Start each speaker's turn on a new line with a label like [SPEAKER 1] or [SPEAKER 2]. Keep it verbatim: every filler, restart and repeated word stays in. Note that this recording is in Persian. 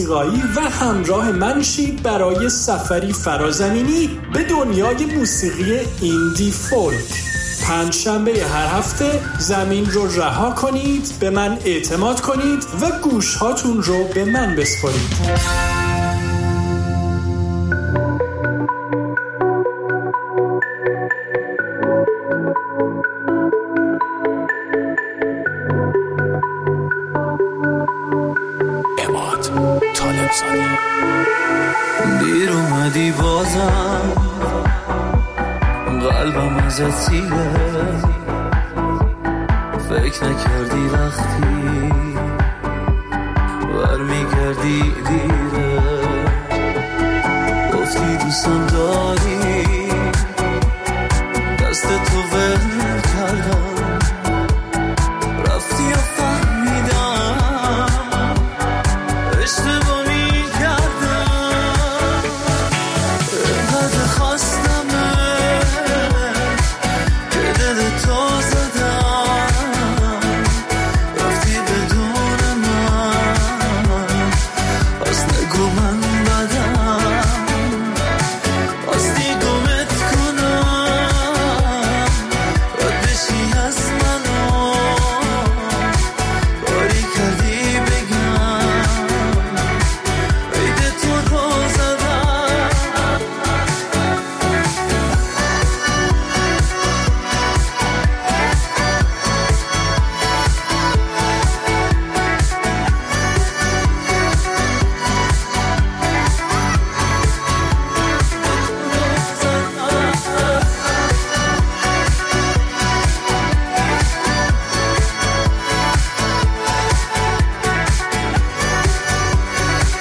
[SPEAKER 1] موسیقایی و همراه من شید برای سفری فرازمینی به دنیای موسیقی ایندی فولک. پنج شنبه هر هفته زمین رو رها کنید، به من اعتماد کنید و گوش هاتون رو به من بسپارید.
[SPEAKER 2] دیر اومدی بازم قلبم ازت سیره، فکر نکردی وقتی برمیگردی